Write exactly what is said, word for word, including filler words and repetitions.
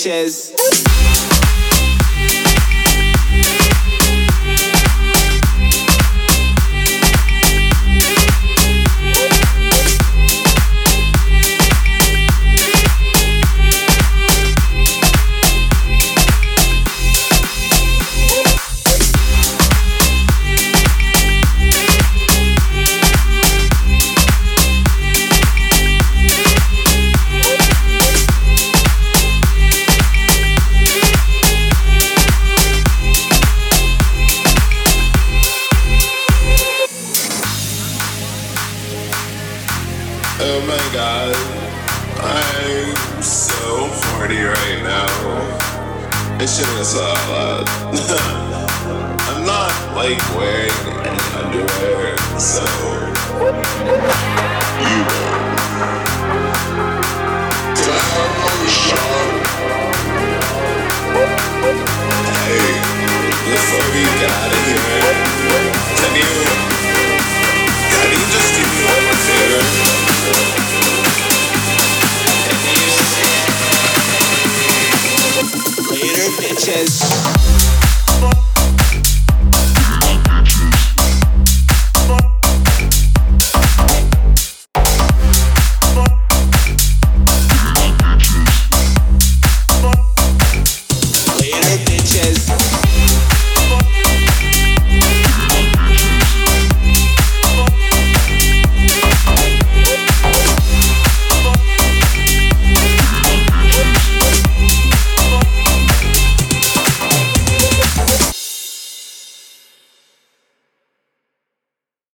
bitches. Oh my god, I'm so horny right now. I shouldn't have said that loud. I'm not like wearing any underwear, so you know. Can I have another shot? Hey, before we get out of here, can you, can you just do me one favor? Later, bitches.